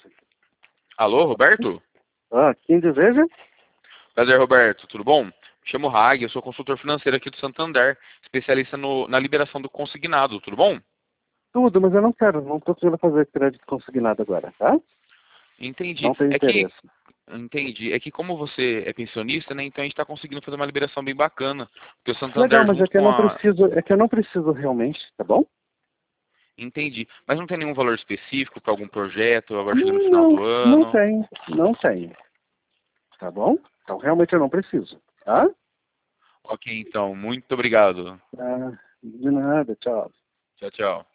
Alô, Roberto? Quem deseja? Prazer, Roberto, tudo bom? Me chamo Hag, eu sou consultor financeiro aqui do Santander, especialista na liberação do consignado, tudo bom? Tudo, mas eu não quero, não estou precisando fazer crédito consignado agora, tá? Entendi. Não tenho interesse. Entendi. É que como você é pensionista, né, então a gente está conseguindo fazer uma liberação bem bacana. Porque o Legal, Santander mas é junto que eu com não a... preciso, realmente, tá bom? Entendi. Mas não tem nenhum valor específico para algum projeto, agora chegando no final Não, do não ano? tem, não tem, tá bom? Então realmente eu não preciso, tá? Ok, então. Muito obrigado. De nada, tchau. Tchau, tchau.